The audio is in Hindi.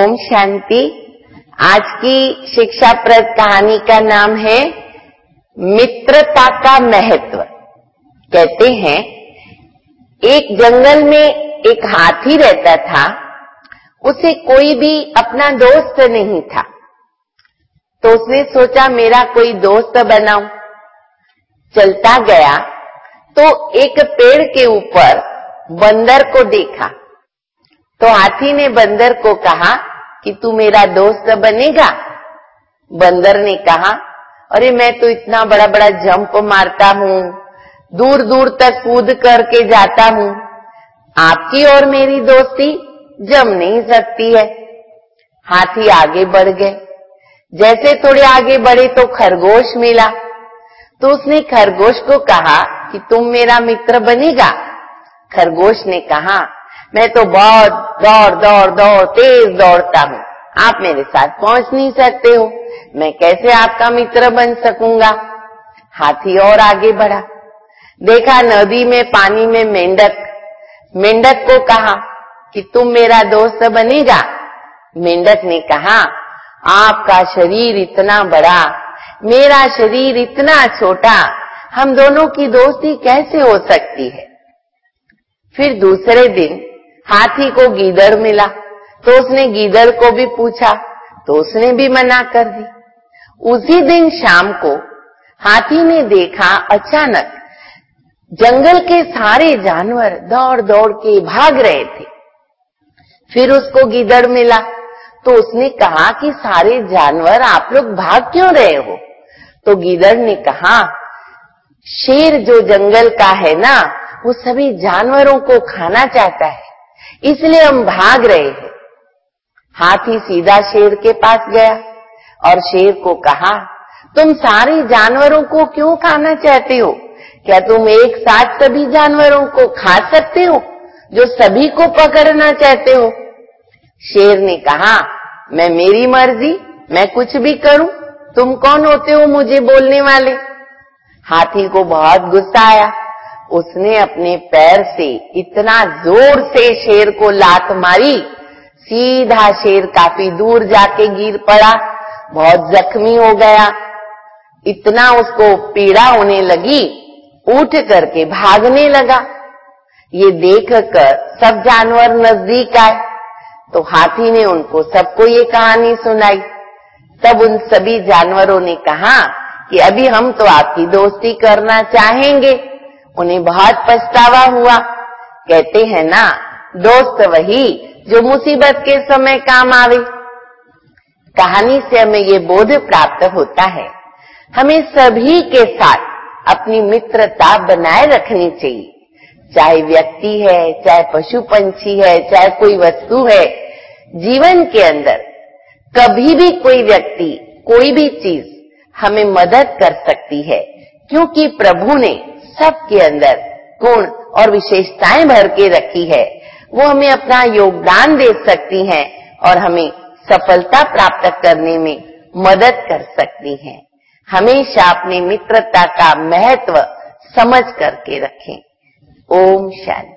ओम शांति। आज की शिक्षाप्रद कहानी का नाम है मित्रता का महत्व। कहते हैं एक जंगल में एक हाथी रहता था। उसे कोई भी अपना दोस्त नहीं था, तो उसने सोचा मेरा कोई दोस्त बनाऊं। चलता गया तो एक पेड़ के ऊपर बंदर को देखा। तो हाथी ने बंदर को कहा कि तू मेरा दोस्त बनेगा। बंदर ने कहा, अरे मैं तो इतना बड़ा बड़ा जंप मारता हूँ, दूर दूर तक कूद करके जाता हूँ, आपकी और मेरी दोस्ती जम नहीं सकती है। हाथी आगे बढ़ गए। जैसे थोड़े आगे बढ़े तो खरगोश मिला। तो उसने खरगोश को कहा कि तुम मेरा मित्र बनेगा। खरगोश ने कहा, मैं तो बहुत दौड़ तेज दौड़ता हूँ, आप मेरे साथ पहुंच नहीं सकते हो, मैं कैसे आपका मित्र बन सकूंगा। हाथी और आगे बढ़ा। देखा नदी में पानी में मेंढक को कहा कि तुम मेरा दोस्त बनेगा। मेंढक ने कहा, आपका शरीर इतना बड़ा, मेरा शरीर इतना छोटा, हम दोनों की दोस्ती कैसे हो सकती है। फिर दूसरे दिन हाथी को गीदड़ मिला। तो उसने गीदड़ को भी पूछा, तो उसने भी मना कर दी। उसी दिन शाम को हाथी ने देखा अचानक जंगल के सारे जानवर दौड़ दौड़ के भाग रहे थे। फिर उसको गीदड़ मिला। तो उसने कहा कि सारे जानवर आप लोग भाग क्यों रहे हो। तो गीदड़ ने कहा, शेर जो जंगल का है ना, वो सभी जानवरों को खाना चाहता है, इसलिए हम भाग रहे हैं। हाथी सीधा शेर के पास गया और शेर को कहा, तुम सारे जानवरों को क्यों खाना चाहते हो? क्या तुम एक साथ सभी जानवरों को खा सकते हो जो सभी को पकड़ना चाहते हो? शेर ने कहा, मैं मेरी मर्जी, मैं कुछ भी करूं, तुम कौन होते हो मुझे बोलने वाले। हाथी को बहुत गुस्सा आया। उसने अपने पैर से इतना जोर से शेर को लात मारी, सीधा शेर काफी दूर जाके गिर पड़ा, बहुत जख्मी हो गया। इतना उसको पीड़ा होने लगी, उठ करके भागने लगा। ये देखकर सब जानवर नजदीक आए। तो हाथी ने उनको सबको ये कहानी सुनाई। तब उन सभी जानवरों ने कहा कि अभी हम तो आपकी दोस्ती करना चाहेंगे। उन्हें बहुत पछतावा हुआ। कहते हैं ना, दोस्त वही जो मुसीबत के समय काम आवे। कहानी से हमें ये बोध प्राप्त होता है, हमें सभी के साथ अपनी मित्रता बनाए रखनी चाहिए। चाहे व्यक्ति है, चाहे पशु पंछी है, चाहे कोई वस्तु है। जीवन के अंदर कभी भी कोई व्यक्ति, कोई भी चीज हमें मदद कर सकती है, क्योंकि प्रभु ने सबके अंदर गुण और विशेषताएं भर के रखी है। वो हमें अपना योगदान दे सकती हैं और हमें सफलता प्राप्त करने में मदद कर सकती हैं। हमेशा अपनी मित्रता का महत्व समझ करके रखें। ओम शांति।